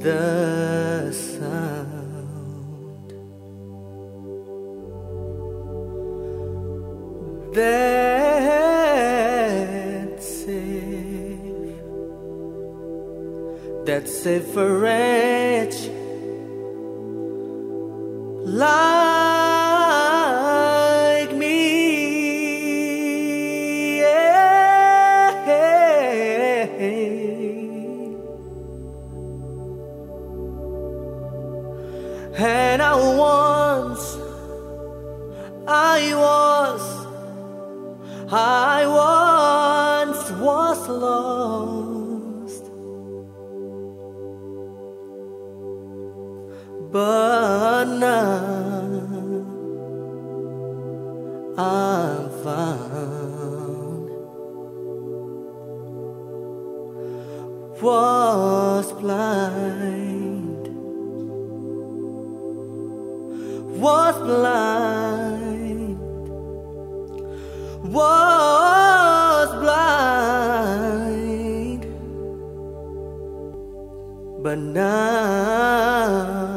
the sound that's safe for wretch like me. And I once was lost, but now I'm found. Was blind, was blind, was blind, but now